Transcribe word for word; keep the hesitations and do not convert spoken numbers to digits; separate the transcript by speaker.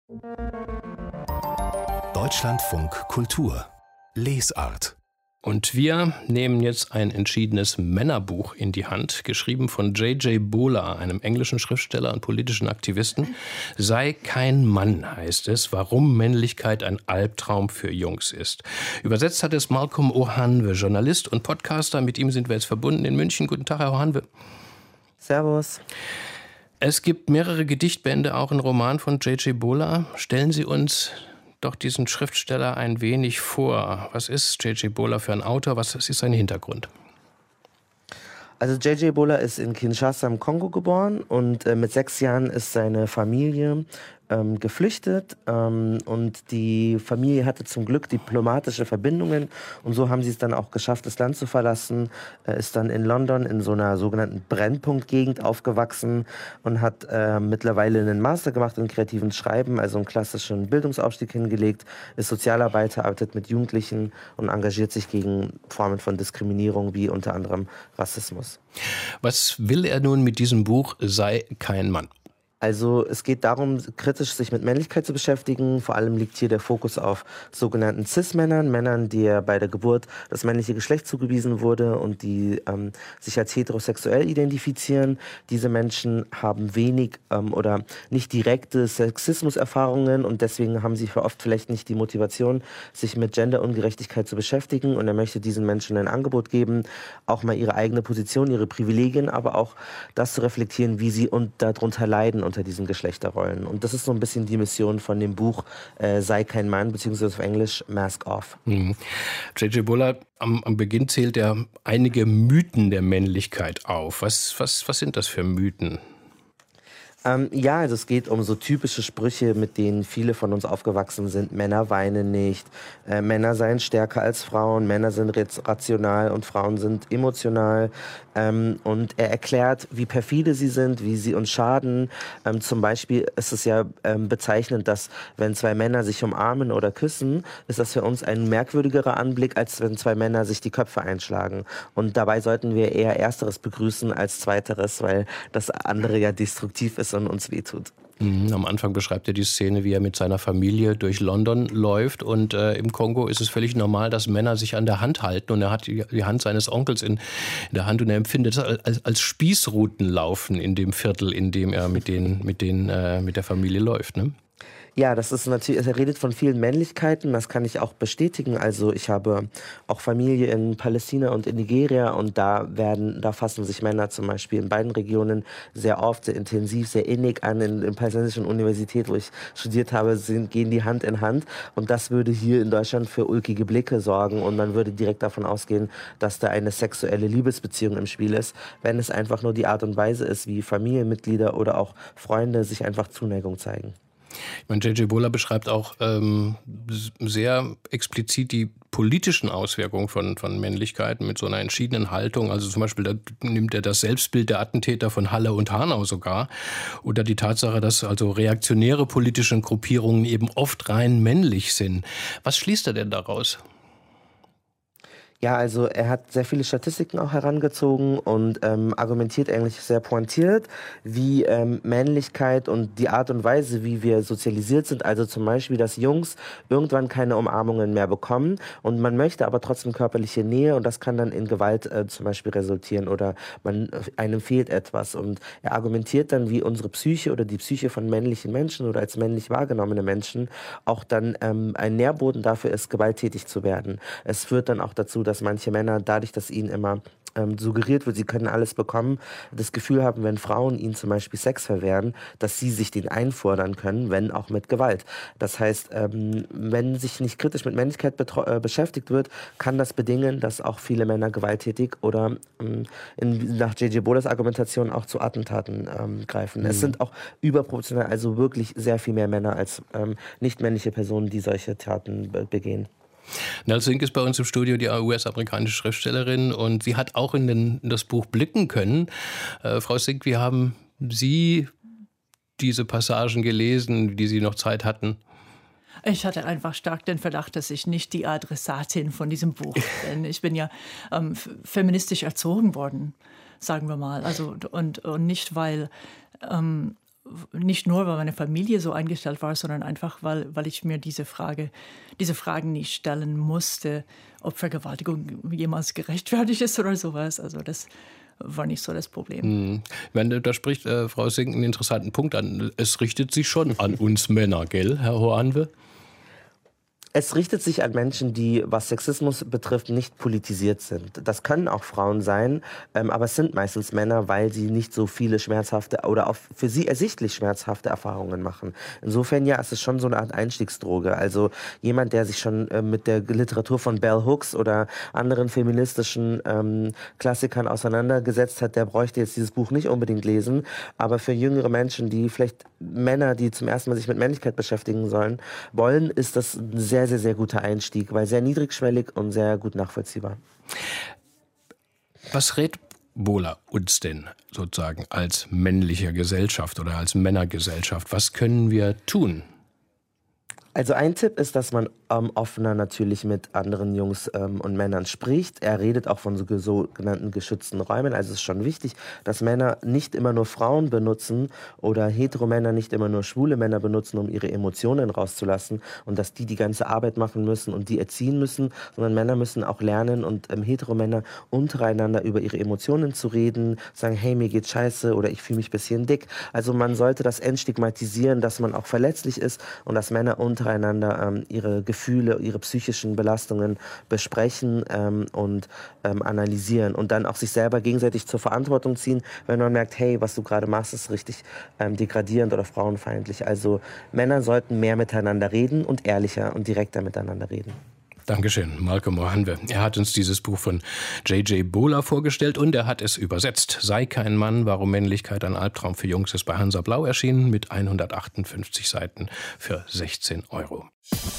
Speaker 1: Deutschlandfunk Kultur Lesart.
Speaker 2: Und wir nehmen jetzt ein entschiedenes Männerbuch in die Hand, geschrieben von J J Bola, einem englischen Schriftsteller und politischen Aktivisten. Sei kein Mann, heißt es, warum Männlichkeit ein Albtraum für Jungs ist. Übersetzt hat es Malcolm Ohanwe, Journalist und Podcaster. Mit ihm sind wir jetzt verbunden in München. Guten Tag, Herr Ohanwe.
Speaker 3: Servus.
Speaker 2: Es gibt mehrere Gedichtbände, auch ein Roman von J J Bola. Stellen Sie uns doch diesen Schriftsteller ein wenig vor. Was ist J J Bola für ein Autor? Was ist sein Hintergrund?
Speaker 3: Also J J Bola ist in Kinshasa im Kongo geboren und äh, mit sechs Jahren ist seine Familie ähm, geflüchtet ähm, und die Familie hatte zum Glück diplomatische Verbindungen und so haben sie es dann auch geschafft, das Land zu verlassen. Er ist dann in London in so einer sogenannten Brennpunktgegend aufgewachsen und hat äh, mittlerweile einen Master gemacht in kreativen Schreiben, also einen klassischen Bildungsaufstieg hingelegt, ist Sozialarbeiter, arbeitet mit Jugendlichen und engagiert sich gegen Formen von Diskriminierung wie unter anderem Rassismus.
Speaker 2: Was will er nun mit diesem Buch Sei kein Mann?
Speaker 3: Also es geht darum, kritisch sich mit Männlichkeit zu beschäftigen. Vor allem liegt hier der Fokus auf sogenannten Cis-Männern, Männern, die bei der Geburt das männliche Geschlecht zugewiesen wurde und die ähm, sich als heterosexuell identifizieren. Diese Menschen haben wenig ähm, oder nicht direkte Sexismuserfahrungen und deswegen haben sie oft vielleicht nicht die Motivation, sich mit Genderungerechtigkeit zu beschäftigen. Und er möchte diesen Menschen ein Angebot geben, auch mal ihre eigene Position, ihre Privilegien, aber auch das zu reflektieren, wie sie und darunter leiden unter diesen Geschlechterrollen. Und das ist so ein bisschen die Mission von dem Buch äh, Sei kein Mann, beziehungsweise auf Englisch Mask Off.
Speaker 2: Mhm. J J Bola, am, am Beginn zählt er einige Mythen der Männlichkeit auf. Was, was, was sind das für Mythen?
Speaker 3: Ähm, ja, also es geht um so typische Sprüche, mit denen viele von uns aufgewachsen sind. Männer weinen nicht, äh, Männer seien stärker als Frauen, Männer sind rational und Frauen sind emotional. Ähm, und er erklärt, wie perfide sie sind, wie sie uns schaden. Ähm, zum Beispiel ist es ja ähm, bezeichnend, dass wenn zwei Männer sich umarmen oder küssen, ist das für uns ein merkwürdigerer Anblick, als wenn zwei Männer sich die Köpfe einschlagen. Und dabei sollten wir eher Ersteres begrüßen als Zweiteres, weil das andere ja destruktiv ist und uns wehtut.
Speaker 2: Mhm, am Anfang beschreibt er die Szene, wie er mit seiner Familie durch London läuft und äh, im Kongo ist es völlig normal, dass Männer sich an der Hand halten und er hat die, die Hand seines Onkels in, in der Hand und er empfindet das als, als Spießrutenlaufen in dem Viertel, in dem er mit, den, mit, den, äh, mit der Familie läuft, ne?
Speaker 3: Ja, das ist natürlich, er redet von vielen Männlichkeiten, das kann ich auch bestätigen. Also ich habe auch Familie in Palästina und in Nigeria und da werden, da fassen sich Männer zum Beispiel in beiden Regionen sehr oft, sehr intensiv, sehr innig an. In der palästinensischen Universität, wo ich studiert habe, sind, gehen die Hand in Hand und das würde hier in Deutschland für ulkige Blicke sorgen und man würde direkt davon ausgehen, dass da eine sexuelle Liebesbeziehung im Spiel ist, wenn es einfach nur die Art und Weise ist, wie Familienmitglieder oder auch Freunde sich einfach Zuneigung zeigen.
Speaker 2: Ich meine, J J Bola beschreibt auch ähm, sehr explizit die politischen Auswirkungen von, von Männlichkeit mit so einer entschiedenen Haltung. Also zum Beispiel, da nimmt er das Selbstbild der Attentäter von Halle und Hanau sogar. Oder die Tatsache, dass also reaktionäre politische Gruppierungen eben oft rein männlich sind. Was schließt er denn daraus?
Speaker 3: Ja, also er hat sehr viele Statistiken auch herangezogen und ähm, argumentiert eigentlich sehr pointiert, wie ähm, Männlichkeit und die Art und Weise, wie wir sozialisiert sind, also zum Beispiel, dass Jungs irgendwann keine Umarmungen mehr bekommen und man möchte aber trotzdem körperliche Nähe und das kann dann in Gewalt äh, zum Beispiel resultieren oder man, einem fehlt etwas und er argumentiert dann, wie unsere Psyche oder die Psyche von männlichen Menschen oder als männlich wahrgenommene Menschen auch dann ähm, ein Nährboden dafür ist, gewalttätig zu werden. Es führt dann auch dazu, dass manche Männer, dadurch, dass ihnen immer ähm, suggeriert wird, sie können alles bekommen, das Gefühl haben, wenn Frauen ihnen zum Beispiel Sex verwehren, dass sie sich den einfordern können, wenn auch mit Gewalt. Das heißt, ähm, wenn sich nicht kritisch mit Männlichkeit äh, beschäftigt wird, kann das bedingen, dass auch viele Männer gewalttätig oder ähm, in, nach J J Bolas Argumentation auch zu Attentaten ähm, greifen. Mhm. Es sind auch überproportional, also wirklich sehr viel mehr Männer als ähm, nicht-männliche Personen, die solche Taten be- begehen.
Speaker 2: Nell Sink ist bei uns im Studio, die U S-amerikanische Schriftstellerin, und sie hat auch in, den, in das Buch blicken können. Äh, Frau Sink, wie haben Sie diese Passagen gelesen, die Sie noch Zeit hatten?
Speaker 4: Ich hatte einfach stark den Verdacht, dass ich nicht die Adressatin von diesem Buch bin. Ich bin ja ähm, feministisch erzogen worden, sagen wir mal. Also, und, und nicht, weil... Ähm, nicht nur, weil meine Familie so eingestellt war, sondern einfach, weil, weil ich mir diese Frage, diese Fragen nicht stellen musste, ob Vergewaltigung jemals gerechtfertigt ist oder sowas. Also das war nicht so das Problem.
Speaker 2: Hm. Ich meine, da spricht äh, Frau Sink einen interessanten Punkt an. Es richtet sich schon an uns Männer, gell, Herr Hoanwe?
Speaker 3: Es richtet sich an Menschen, die, was Sexismus betrifft, nicht politisiert sind. Das können auch Frauen sein, ähm, aber es sind meistens Männer, weil sie nicht so viele schmerzhafte oder auch für sie ersichtlich schmerzhafte Erfahrungen machen. Insofern ja, es ist schon so eine Art Einstiegsdroge. Also jemand, der sich schon äh, mit der Literatur von Bell Hooks oder anderen feministischen ähm, Klassikern auseinandergesetzt hat, der bräuchte jetzt dieses Buch nicht unbedingt lesen. Aber für jüngere Menschen, die vielleicht Männer, die zum ersten Mal sich mit Männlichkeit beschäftigen sollen, wollen, ist das ein sehr, sehr, sehr guter Einstieg, weil sehr niedrigschwellig und sehr gut nachvollziehbar.
Speaker 2: Was rät Bohler uns denn sozusagen als männliche Gesellschaft oder als Männergesellschaft? Was können wir tun?
Speaker 3: Also ein Tipp ist, dass man ähm, offener natürlich mit anderen Jungs ähm, und Männern spricht. Er redet auch von so sogenannten geschützten Räumen. Also es ist schon wichtig, dass Männer nicht immer nur Frauen benutzen oder Heteromänner nicht immer nur schwule Männer benutzen, um ihre Emotionen rauszulassen und dass die die ganze Arbeit machen müssen und die erziehen müssen, sondern Männer müssen auch lernen und ähm, Heteromänner untereinander über ihre Emotionen zu reden, sagen, hey, mir geht's scheiße oder ich fühle mich ein bisschen dick. Also man sollte das entstigmatisieren, dass man auch verletzlich ist und dass Männer untereinander ähm, ihre Gefühle, ihre psychischen Belastungen besprechen ähm, und ähm, analysieren und dann auch sich selber gegenseitig zur Verantwortung ziehen, wenn man merkt, hey, was du gerade machst, ist richtig ähm, degradierend oder frauenfeindlich. Also Männer sollten mehr miteinander reden und ehrlicher und direkter miteinander reden.
Speaker 2: Dankeschön, Malcolm Hoanwe. Er hat uns dieses Buch von J J Bohler vorgestellt und er hat es übersetzt. Sei kein Mann, warum Männlichkeit ein Albtraum für Jungs ist bei Hansa Blau erschienen mit hundertachtundfünfzig Seiten für sechzehn Euro.